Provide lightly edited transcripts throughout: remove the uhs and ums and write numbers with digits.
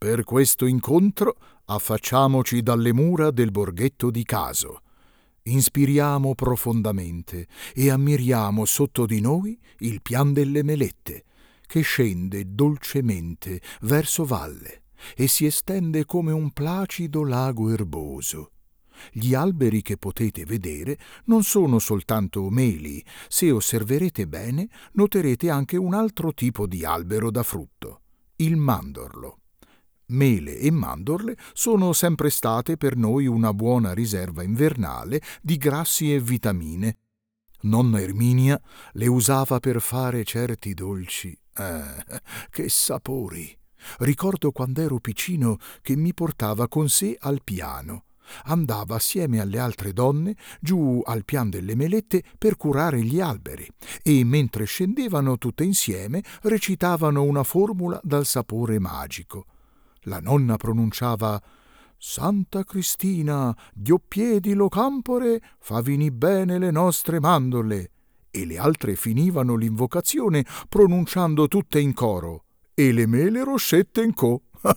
Per questo incontro affacciamoci dalle mura del borghetto di Caso. Inspiriamo profondamente e ammiriamo sotto di noi il pian delle melette, che scende dolcemente verso valle e si estende come un placido lago erboso. Gli alberi che potete vedere non sono soltanto meli. Se osserverete bene, noterete anche un altro tipo di albero da frutto, il mandorlo. Mele e mandorle sono sempre state per noi una buona riserva invernale di grassi e vitamine. Nonna Erminia le usava per fare certi dolci. Che sapori! Ricordo quando ero piccino che mi portava con sé al piano. Andava assieme alle altre donne giù al pian delle melette per curare gli alberi e mentre scendevano tutte insieme recitavano una formula dal sapore magico. La nonna pronunciava «Santa Cristina, Dioppiedi lo campore, fa vini bene le nostre mandorle», e le altre finivano l'invocazione pronunciando tutte in coro «E le mele roscette in co».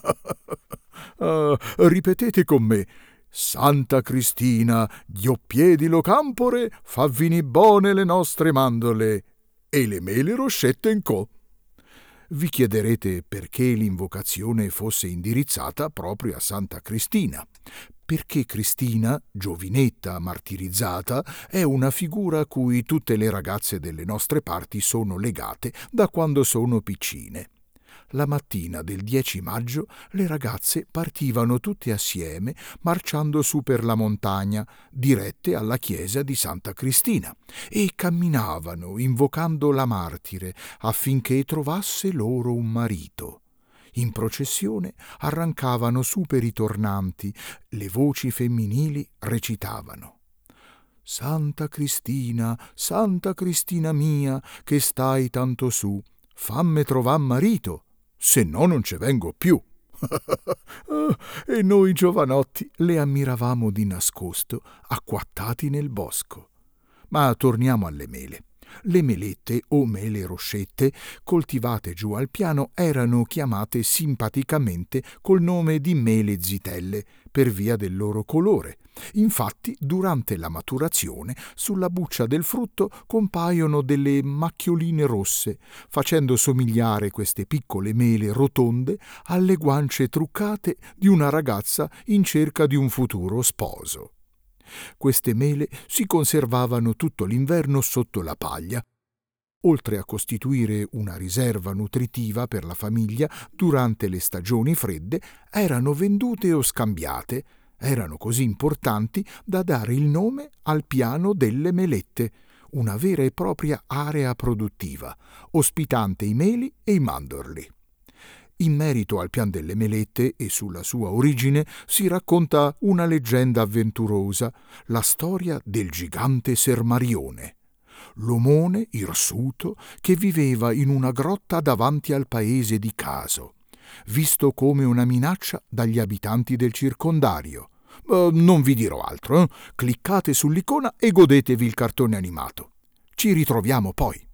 Ripetete con me «Santa Cristina, Dioppiedi lo campore, fa vini bone le nostre mandorle, e le mele roscette in co». Vi chiederete perché l'invocazione fosse indirizzata proprio a Santa Cristina. Perché Cristina, giovinetta martirizzata, è una figura a cui tutte le ragazze delle nostre parti sono legate da quando sono piccine. La mattina del 10 maggio le ragazze partivano tutte assieme marciando su per la montagna, dirette alla chiesa di Santa Cristina, e camminavano invocando la martire affinché trovasse loro un marito. In processione arrancavano su per i tornanti, le voci femminili recitavano Santa Cristina mia, che stai tanto su, famme trovar marito, se no non ce vengo più. E noi giovanotti le ammiravamo di nascosto, acquattati nel bosco. Ma torniamo alle mele. Le melette o mele roscette, coltivate giù al piano, erano chiamate simpaticamente col nome di mele zitelle per via del loro colore. Infatti, durante la maturazione, sulla buccia del frutto compaiono delle macchioline rosse, facendo somigliare queste piccole mele rotonde alle guance truccate di una ragazza in cerca di un futuro sposo. Queste mele si conservavano tutto l'inverno sotto la paglia. Oltre a costituire una riserva nutritiva per la famiglia durante le stagioni fredde, erano vendute o scambiate. Erano così importanti da dare il nome al piano delle melette, una vera e propria area produttiva, ospitante i meli e i mandorli. In merito al pian delle melette e sulla sua origine si racconta una leggenda avventurosa, la storia del gigante Sermarione, l'omone irsuto che viveva in una grotta davanti al paese di Caso, visto come una minaccia dagli abitanti del circondario. Non vi dirò altro, Cliccate sull'icona e godetevi il cartone animato. Ci ritroviamo poi.